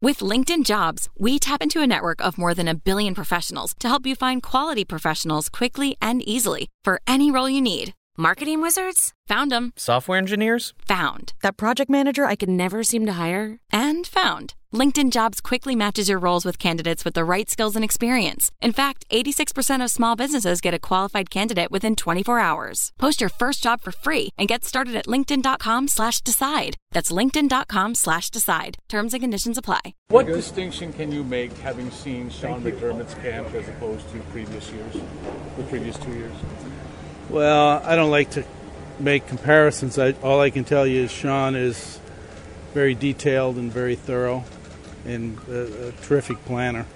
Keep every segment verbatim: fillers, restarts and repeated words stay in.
With LinkedIn Jobs, we tap into a network of more than a billion professionals to help you find quality professionals quickly and easily for any role you need. Marketing wizards? Found them. Software engineers? Found. That project manager I could never seem to hire? And found. LinkedIn Jobs quickly matches your roles with candidates with the right skills and experience. In fact, eighty-six percent of small businesses get a qualified candidate within twenty-four hours. Post your first job for free and get started at linkedin.com slash decide. That's linkedin.com slash decide. Terms and conditions apply. What distinction can you make having seen Sean McDermott's camp as opposed to previous years, the previous two years? Well, I don't like to make comparisons. I, all I can tell you is Sean is very detailed and very thorough and a, a terrific planner.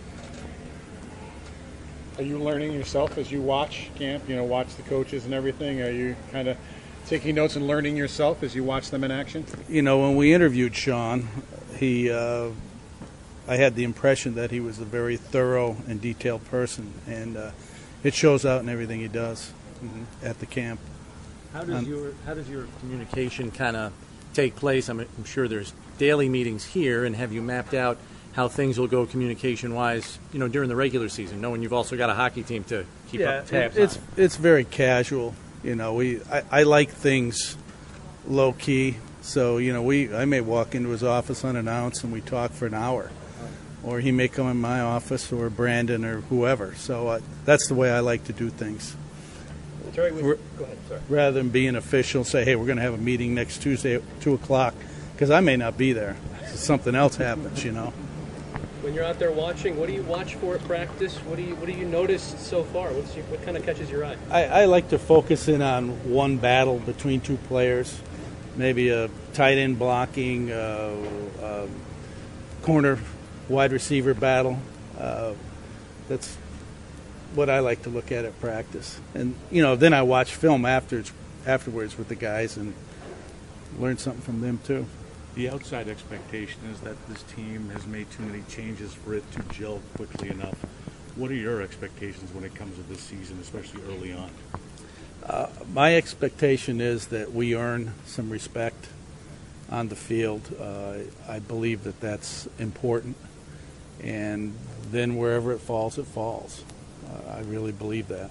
Are you learning yourself as you watch camp, you know, watch the coaches and everything? Are you kind of taking notes and learning yourself as you watch them in action? You know, when we interviewed Sean, he, uh, I had the impression that he was a very thorough and detailed person, and uh, it shows out in everything he does mm-hmm. at the camp. How does um, your how does your communication kind of take place? I'm, I'm sure there's daily meetings here, and have you mapped out how things will go communication-wise, you know, during the regular season, knowing you've also got a hockey team to keep yeah, up tabs it's, on? It's very casual. You know, we I, I like things low-key. So, you know, we I may walk into his office unannounced and we talk for an hour. Or he may come in my office, or Brandon, or whoever. So uh, that's the way I like to do things. Terry, go ahead, sorry. Rather than being official, say, hey, we're going to have a meeting next Tuesday at two o'clock, because I may not be there. Something else happens, you know. When you're out there watching, what do you watch for at practice? What do you what do you notice so far? What's your, what kind of catches your eye? I, I like to focus in on one battle between two players, maybe a tight end blocking, uh, uh, corner wide receiver battle. Uh, that's what I like to look at at practice. And, you know, then I watch film afterwards, afterwards with the guys and learn something from them too. The outside expectation is that this team has made too many changes for it to gel quickly enough. What are your expectations when it comes to this season, especially early on? Uh, my expectation is that we earn some respect on the field. Uh, I believe that that's important. And then wherever it falls, it falls. Uh, I really believe that.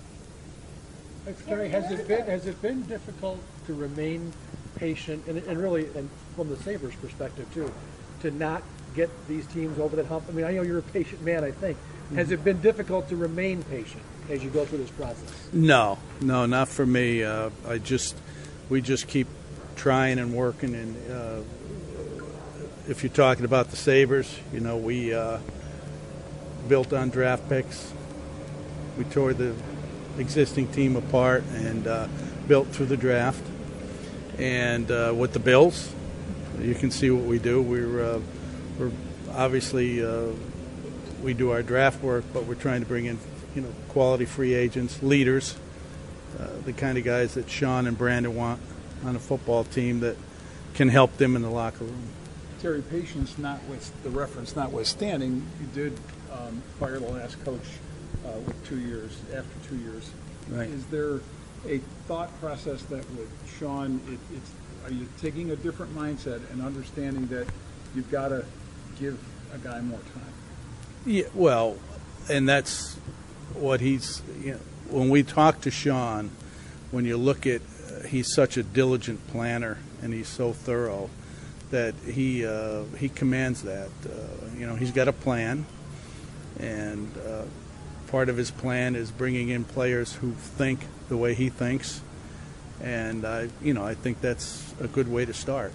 Terry, has it been has it been difficult to remain patient, and, and really, and from the Sabres' perspective too, to not get these teams over that hump? I mean, I know you're a patient man, I think. Has it been difficult to remain patient as you go through this process? No, no, not for me. Uh, I just, we just keep trying and working. And uh, if you're talking about the Sabres, you know, we uh, built on draft picks. We tore the existing team apart and uh, built through the draft. And uh, with the Bills, you can see what we do. We're, uh, we're obviously uh, we do our draft work, but we're trying to bring in, you know, quality free agents, leaders, uh, the kind of guys that Sean and Brandon want on a football team that can help them in the locker room. Terry, patience not with the reference notwithstanding, you did um, fire the last coach uh, with two years, after two years. Right. Is there a thought process that with Sean, it, it's, are you taking a different mindset and understanding that you've got to give a guy more time? Yeah, well, and that's what he's, you know, when we talk to Sean, when you look at, uh, he's such a diligent planner and he's so thorough that he uh, he commands that. Uh, you know, he's got a plan, and uh, part of his plan is bringing in players who think the way he thinks, and I, you know, I think that's a good way to start.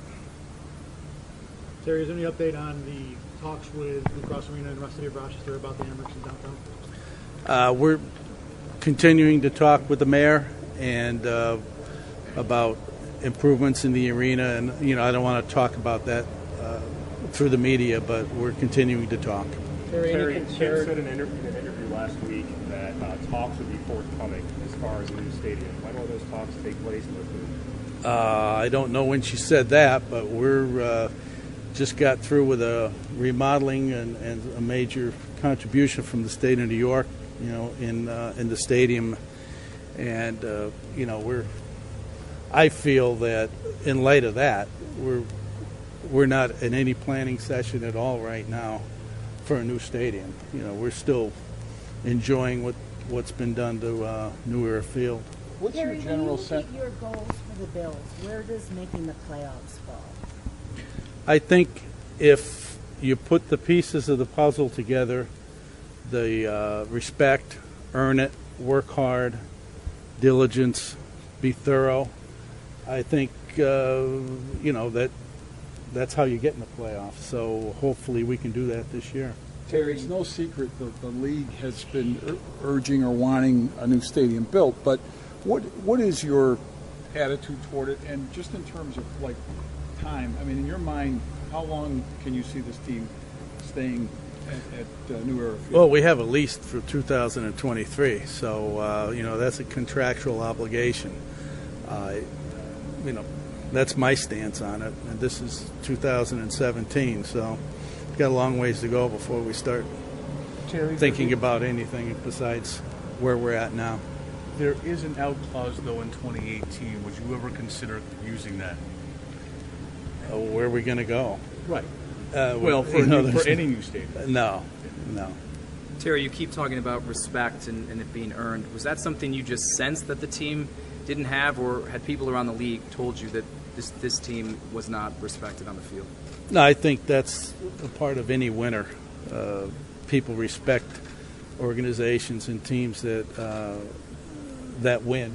Terry, is there any update on the talks with Blue Cross Arena and the City of Rochester about the Amerks in downtown? Uh, we're continuing to talk with the mayor and uh, about improvements in the arena, and you know, I don't want to talk about that uh, through the media, but we're continuing to talk. Terry, Terry Jim said in an, interview, in an interview last week that uh, talks would be forthcoming as far as a new stadium. When will those talks take place? Uh, I don't know when she said that, but we're uh, just got through with a remodeling and, and a major contribution from the state of New York, you know, in uh, in the stadium, and uh, you know, we're. I feel that in light of that, we're we're not in any planning session at all right now for a new stadium. You know, we're still enjoying what what's been done to uh, New Era Field. What's Terry, your general when you sense? look at your goals for the Bills, where does making the playoffs fall? I think if you put the pieces of the puzzle together, the uh, respect, earn it, work hard, diligence, be thorough, I think, uh, you know, that that's how you get in the playoffs. So hopefully we can do that this year. Terry, it's no secret that the league has been ur- urging or wanting a new stadium built, but what what is your attitude toward it? And just in terms of, like, time, I mean, in your mind, how long can you see this team staying at, at uh, New Era Field? Well, we have a lease for two thousand twenty-three, so, uh, you know, that's a contractual obligation. Uh, you know, that's my stance on it. And this is two thousand seventeen, so we've got a long ways to go before we start Terry, thinking about anything besides where we're at now. There is an out clause, though, in twenty eighteen. Would you ever consider using that? Uh, where are we going to go? Right. Uh, Well, for, you know, a new, for there's- any new stadium. No, no. Terry, you keep talking about respect and, and it being earned. Was that something you just sensed that the team didn't have, or had people around the league told you that this this team was not respected on the field? No, I think that's a part of any winner. Uh, people respect organizations and teams that uh, that win,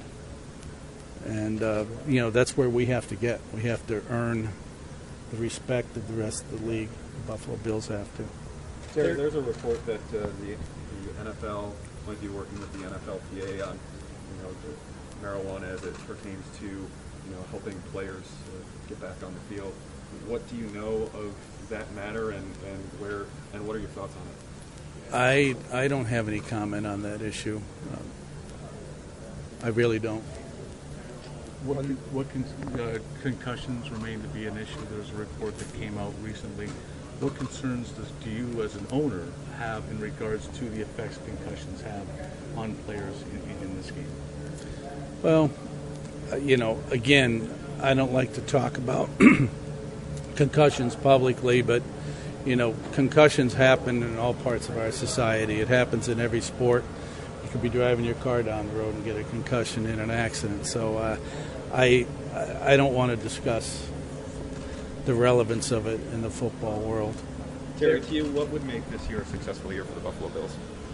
and uh, you know that's where we have to get. We have to earn the respect of the rest of the league. The Buffalo Bills have to. Terry, there's a report that uh, the, the N F L might be working with the N F L P A on, you know, marijuana as it pertains to, you know, helping players uh, get back on the field. What do you know of that matter, and, and where and what are your thoughts on it? I I don't have any comment on that issue. Um, I really don't. What, what con- uh, concussions remain to be an issue? There's a report that came out recently. What concerns does, do you, as an owner, have in regards to the effects concussions have on players in, in this game? Well, uh, you know, again, I don't like to talk about concussions publicly, but, you know, concussions happen in all parts of our society. It happens in every sport. You could be driving your car down the road and get a concussion in an accident. So uh, I, I don't want to discuss the relevance of it in the football world. Terry, to you, what would make this year a successful year for the Buffalo Bills?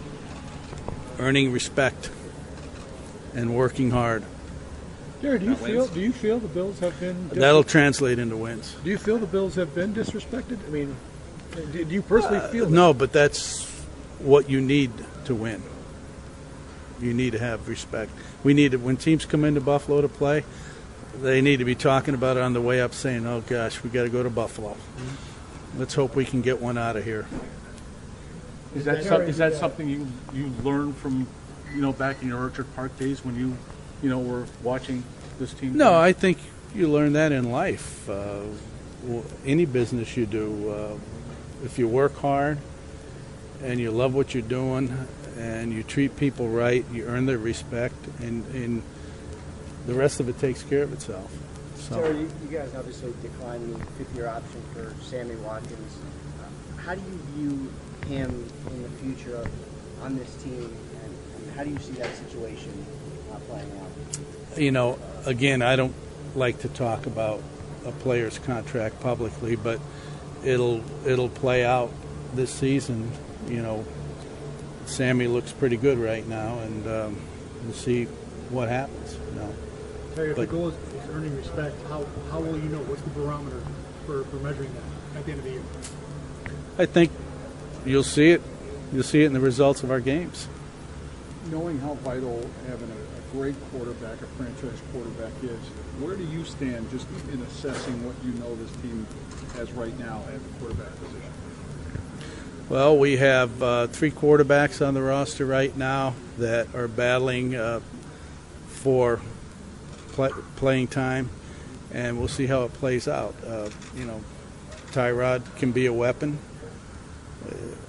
Earning respect and working hard. Gary, do you That feel wins. do you feel the Bills have been dis- That'll translate into wins. do you feel the Bills have been disrespected? I mean, do do you personally feel that? No, but that's what you need to win. You need to have respect. We need to, when teams come into Buffalo to play, they need to be talking about it on the way up, saying, "Oh gosh, we got to go to Buffalo. Mm-hmm. Let's hope we can get one out of here." Is that some, is that something you you learned from, you know, back in your Orchard Park days when you, you know, were watching this team? No, I think you learn that in life. Uh, w- any business you do, uh, if you work hard and you love what you're doing and you treat people right, you earn their respect, and, and the rest of it takes care of itself. So. Terry, you, you guys obviously declined the fifth-year option for Sammy Watkins. Uh, how do you view him in the future on this team, and, and how do you see that situation uh, playing out? You know, again, I don't like to talk about a player's contract publicly, but it'll it'll play out this season. You know, Sammy looks pretty good right now, and um, we'll see what happens. You know. Terry, if But- the goal is, is earning respect, how how will you know? What's the barometer for, for measuring that at the end of the year? I think you'll see it. You'll see it in the results of our games. Knowing how vital having a, a great quarterback, a franchise quarterback is, where do you stand just in assessing what you know this team has right now at the quarterback position? Well, we have uh, three quarterbacks on the roster right now that are battling uh, for play, playing time, and we'll see how it plays out. Uh, you know, Tyrod can be a weapon. Uh,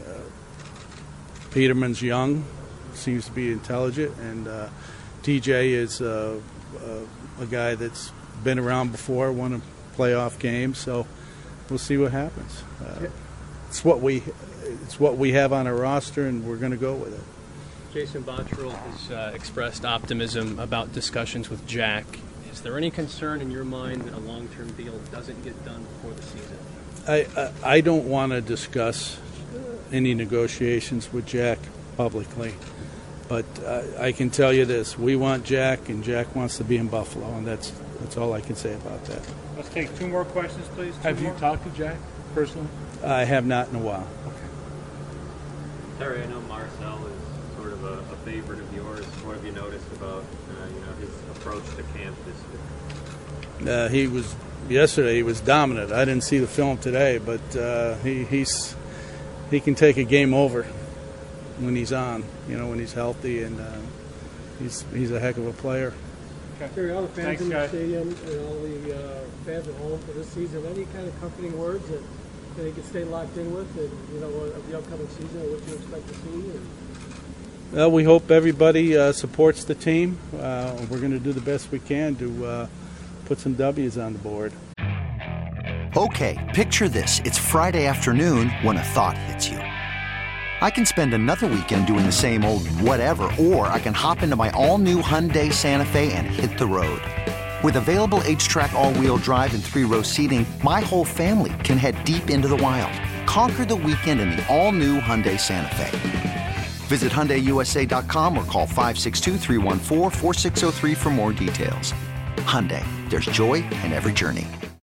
Peterman's young, seems to be intelligent, and uh, T J is uh, uh, a guy that's been around before, won a playoff game. So we'll see what happens. Uh, it's what we it's what we have on our roster, and we're going to go with it. Jason Botterill has uh, expressed optimism about discussions with Jack. Is there any concern in your mind that a long-term deal doesn't get done before the season? I, I, I don't want to discuss any negotiations with Jack publicly, but uh, I can tell you this: we want Jack, and Jack wants to be in Buffalo, and that's that's all I can say about that. Let's take two more questions, please. Two Have more. you talked to Jack personally? I have not in a while. Terry, I know Marcel is sort of a, a favorite of yours. What have you noticed about uh, you know his approach to camp this year? Uh, he was yesterday. He was dominant. I didn't see the film today, but uh, he he's he can take a game over when he's on. You know, when he's healthy, and uh, he's he's a heck of a player. Okay. Terry, all the fans Thanks, in the guys. stadium and all the uh, fans at home for this season, any kind of comforting words that they can stay locked in with, and you know, of the upcoming season, or what you expect to see? And Well, we hope everybody uh, supports the team. Uh, we're going to do the best we can to uh, put some W's on the board. Okay, picture this. It's Friday afternoon when a thought hits you. I can spend another weekend doing the same old whatever, or I can hop into my all-new Hyundai Santa Fe and hit the road. With available H-Track all-wheel drive and three-row seating, my whole family can head deep into the wild. Conquer the weekend in the all-new Hyundai Santa Fe. Visit Hyundai U S A dot com or call five six two, three one four, four six zero three for more details. Hyundai, there's joy in every journey.